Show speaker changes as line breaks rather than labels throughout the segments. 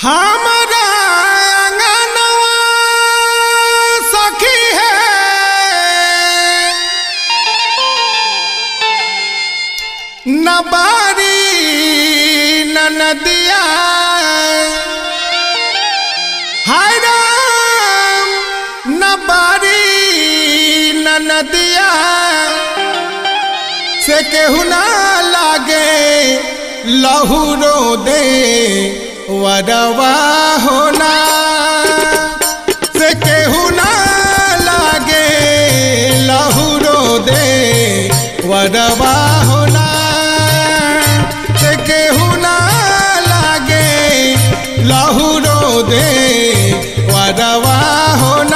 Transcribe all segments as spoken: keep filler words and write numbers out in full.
हमारा अंगनवा सखी है न बारी न नदिया हाय राम न बारी न नदिया से केहू ना लागे लहुरो दे वरवा होना से केहू ना लागे लहुरो दे वरवा होना से केहू ना लागे लहुरो दे वरवा होना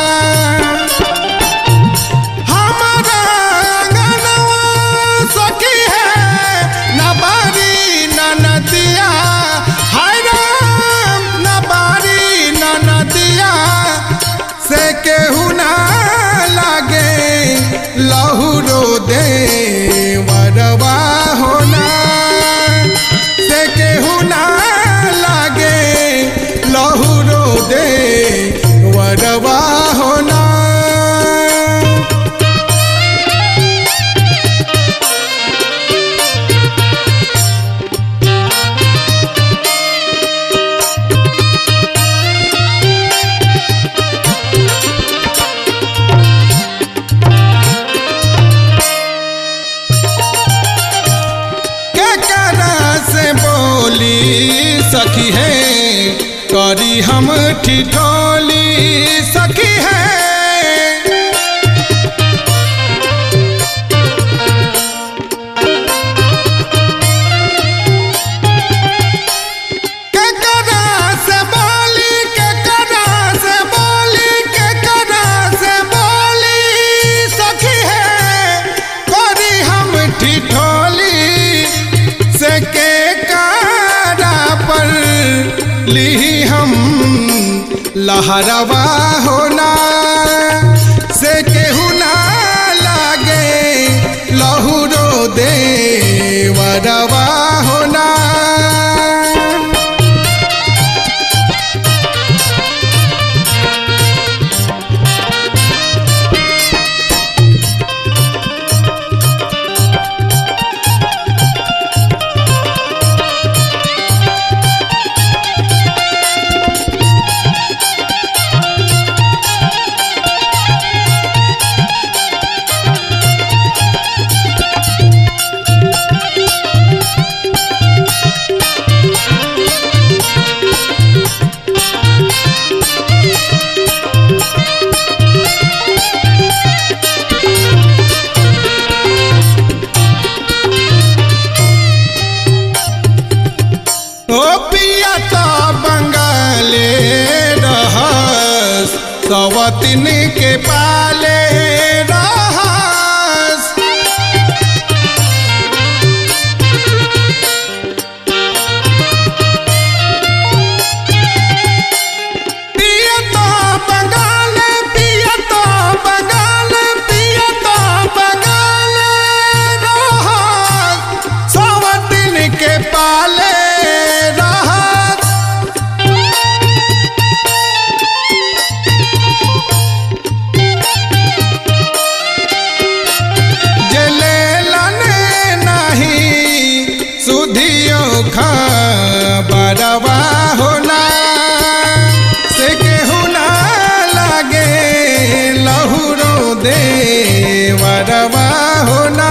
केहू ना लागे लहुरो दे वरवा होना से केहू ना लागे लहुरो दे वरवा होना। सखी है करी हम ठिठोली सखी है के करा से बोली के करा से बोली के करा से बोली सखी है करी हम ठिठोली से के ली हम लहरवा होना से केहू ना लागे लहुरो दे वरवा होना। सवतिन के पाले रहस पिया तो बंगाल पिया तो बंगाल पिया तो बंगाल रहस सवतिन के पाले बरवा होना से केहू ना लागे लहुरो दे वरवा होना।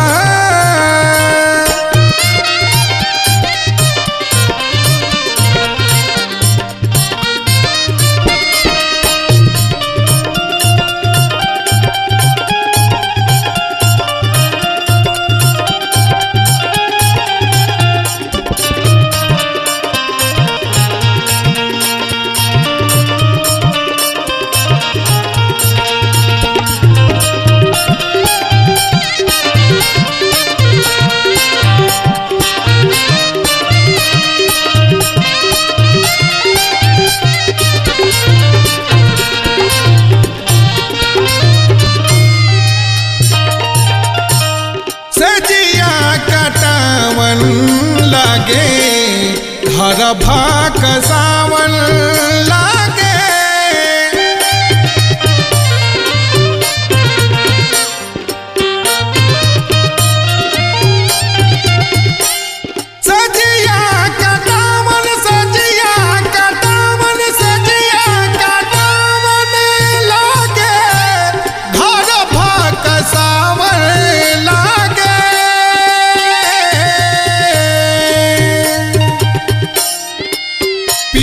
घर भाक सावन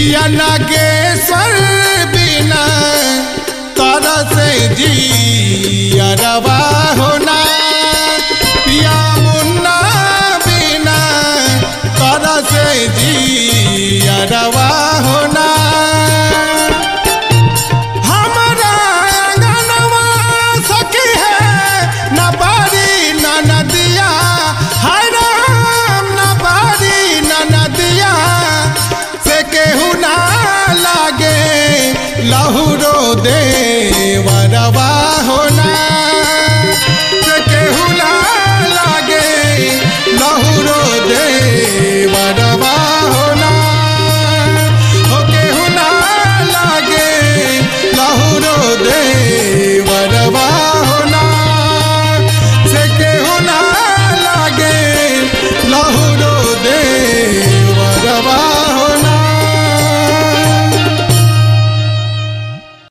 पिया नागेश्वर बिना तरस जियरवा होना पिया मुन्ना बिना तरस जियरवा